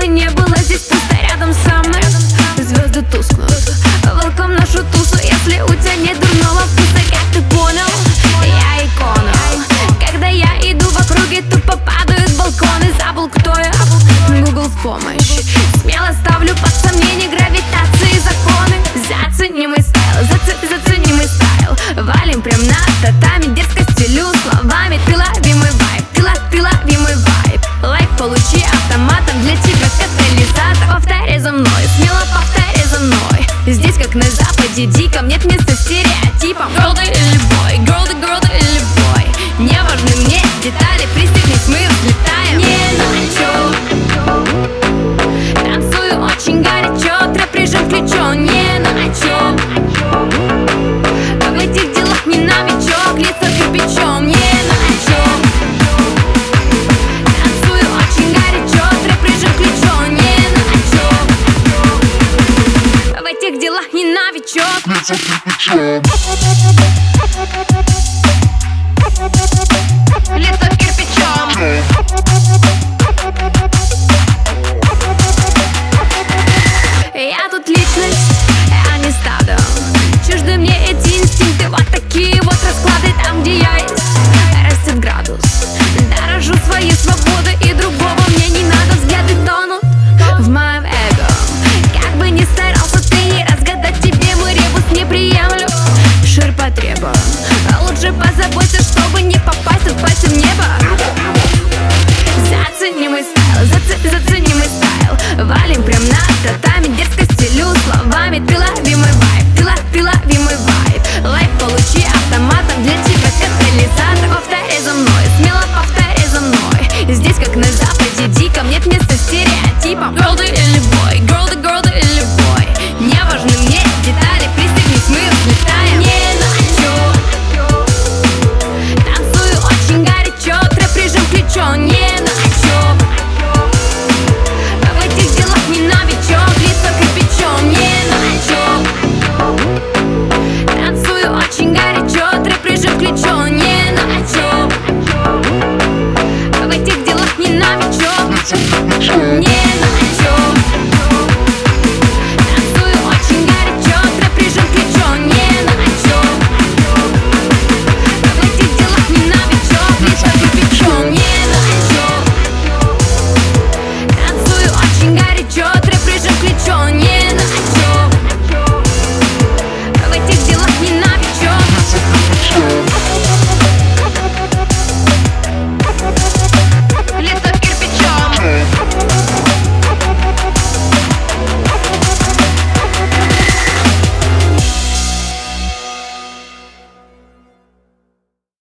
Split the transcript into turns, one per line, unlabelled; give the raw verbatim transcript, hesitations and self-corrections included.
не было, здесь пусто рядом со мной. Звезды тускнут, волком нашу тусу. Если у тебя нет дурного вкуса, как ты понял, я икона. Когда я иду в округе, тупо падают балконы. Забыл, кто я, Google в помощь. Смело ставлю под сомнение гравитации законы. Зацени мой стайл, зац- зацени мой стайл. Валим прям на татами, дерзко стелю словами. Ты лови мой вайб, ты, ло- ты лови мой вайб. Лайк получи автоматом, для тебя катализатор. Повторяй за мной, смело повторяй за мной. Здесь как на западе диком, нет места стереотипам. Girl ты или boy, girl ты, girl ты или boy. Не важны мне детали, пристегнись, мы взлетаем. Не начал, танцую очень горячо, трэп прижим к плечу. Не начал, в этих делах не новичок, лицо кирпичом. Не начал, танцую очень горячо, трэп прижим к плечу. Не начал, в этих делах не новичок, лицо кирпичом. Лицо кирпичом. Я тут личность, а не стадо. Чужды мне эти инстинкты, вот такие вот расклады. Там, где я есть, растет градус. Дорожу своей свободой, и другого мне не надо. Взгляды тонут в моем эго. Как бы ни старался ты не разгадать, тебе мой ребус не приемлю. Ширпотреба, лучше позаботься, чтобы не попасть от пальцем в небо. Зацени мой стайл, зац- зацени мой стайл. Валим прям на татами, дерзко стелю словами. Ты лови мой вайб, ты, ло- ты лови мой вайб. Лайк получи автоматом, для тебя катализатор. Повторяй за мной, смело повторяй за мной. Здесь как на западе диком, нет места стереотипам. Girl ты или boy, girl ты, girl ты или boy. Не важны мне детали, пристегнись, мы взлетаем. Не начал, танцую очень горячо, трэп прижим к плечу. Не начал, в этих делах не новичок, лицо кирпичом. Не начал, танцую очень горячо, трэп прижим к плечу. Не начал, в этих делах не новичок, не начал.